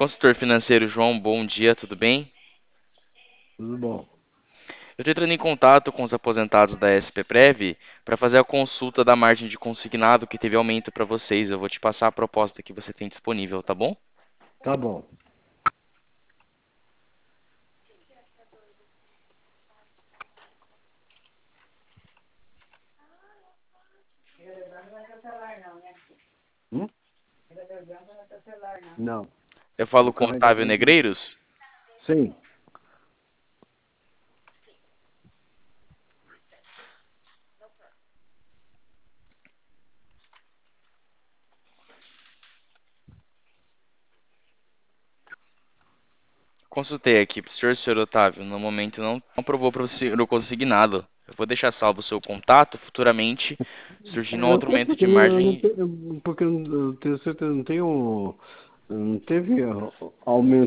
Consultor financeiro João, bom dia, tudo bem? Tudo bom. Eu estou entrando em contato com os aposentados da SPPrev para fazer a consulta da margem de consignado que teve aumento para vocês. Eu vou te passar a proposta que você tem disponível, tá bom? Tá bom. Hum? Não. Eu O falo com o Otávio carregador não. Negreiros. Sim. Consultei aqui para o senhor Otávio. No momento não aprovou para o senhor consignado. Eu vou deixar salvo o seu contato futuramente, surgindo um Eu outro sei aumento porque de não, margem. porque eu tenho certeza, não tenho. Não teve aumento